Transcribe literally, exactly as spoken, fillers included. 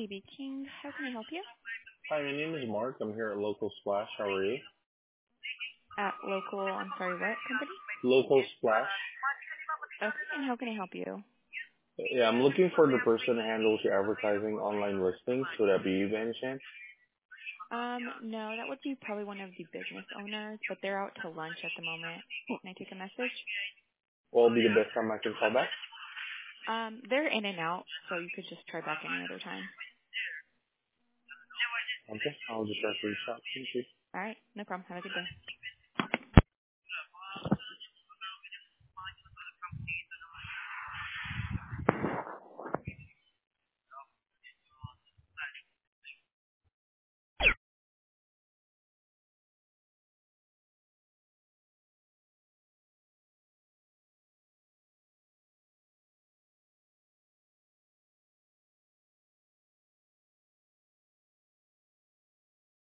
B B King. How can I help you? Hi, my name is Mark. I'm here at Local Splash. How are you? At local, I'm sorry, what company? Local Splash? Okay, and how can I help you? Yeah, I'm looking for the person that handles your advertising online listings. Would that be you by any chance? Um, no, that would be probably one of the business owners, but they're out to lunch at the moment. Can I take a message? What will be the best time I can call back? Um, they're in and out, so you could just try back any other time. Okay, I'll just try to reach out. Thank you. All right, no problem. Have a good day.